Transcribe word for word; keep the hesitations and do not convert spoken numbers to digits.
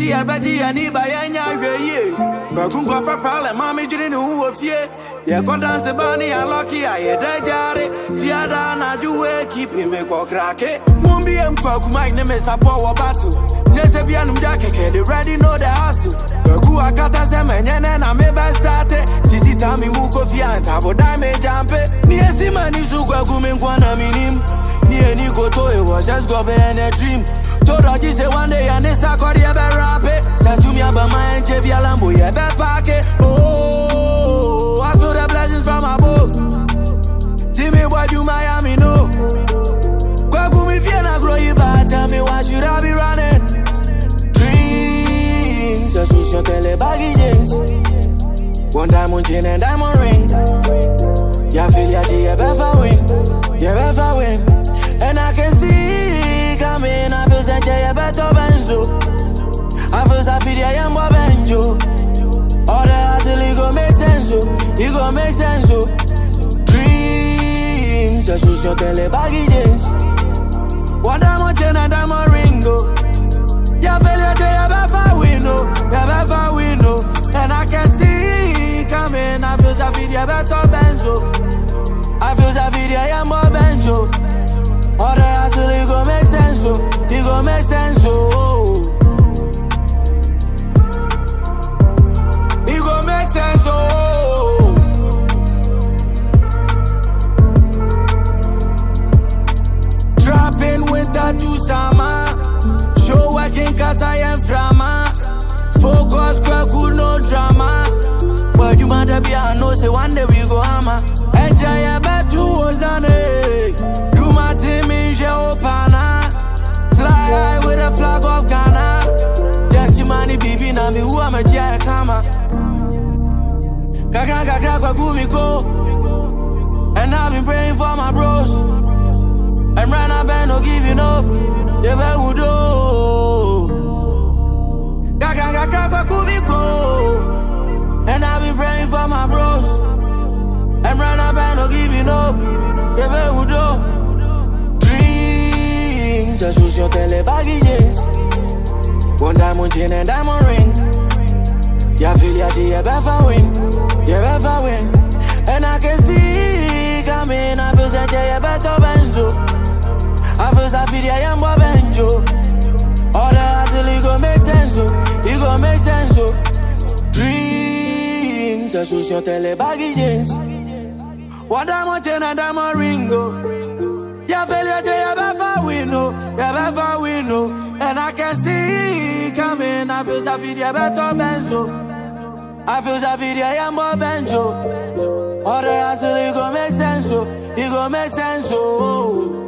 see a betty and he by any way. But couldn't go for problem, mammy didn't know who of ye. Yeah, go dance a bunny and lucky. I had a jare. Fiada, and you will keep him a cock racket. Mumbi and cock, my name is a power battle. Yes, a piano jacket, they ready know the hustle. Go a cat as a man, and I may be started. Sisi Tami Mukofia and Tabo Dime Jump. Near Simani Zuga Gumin Guana Minim. Near Nico Toy was just go be in a dream. Told say one day and it's a cordia be rap it. Satumi Abama and J B Lambo, yeah, bad pocket. Oh, I feel the blessings from above. Timmy, what you Miami know? Kwagumi Fiena grow you bad, tell me why should I be running? Dreams, associate tele baggages. One diamond chain and diamond ring. Ya feel ya, you better win, you better win. And I can see coming, I feel such a better benzo. I feel so feel I am more benjo. All the hustle, it gon' make sense, it gon' make sense. Dreams, associate tele baggages. One diamond chain and diamond ring, go. Ya feel ya, you better win, oh, you better win, oh. And I can see coming, I feel so feel I better benzo. I feel so feel I am more benjo. All the hustle, it gon' make sense, oh, it gon' make sense, oh. It gon' make sense, oh. Trapping winter to summer. Show working cause I am frama. Focus, cool, no drama. But you might be, I know, say one day we go hammer. Enjoy your bed, two was on it. Do my team in Jeopana. Fly high with a flag of Ghana. Dirty money, baby, now me who am a chia kama. Kakra kakra kwa gumiko. And I've been praying for my bros. And right now, Ben, no giving up. You better would do. Kakra kakra kwa gumiko. And I've been praying for my bros. And right now, Ben, no giving up. You better would do. Dreams, associate tele baggages. One diamond chain and diamond ring. Ya feel ya, you better win, you better win. And I can see coming, I feel such a better benzo. I feel so feel I am more benjo. All the hustle, it gon' make sense, it gon' make sense. Dreams, associate tele baggages. One diamond chain and diamond ring, go. Ya feel ya, you better win, oh, you better win, oh. And I can see coming, I feel so feel ya better benzo. I feel so feel I am more benjo. All the hustle, it gon' make sense, oh, it gon' make sense, oh.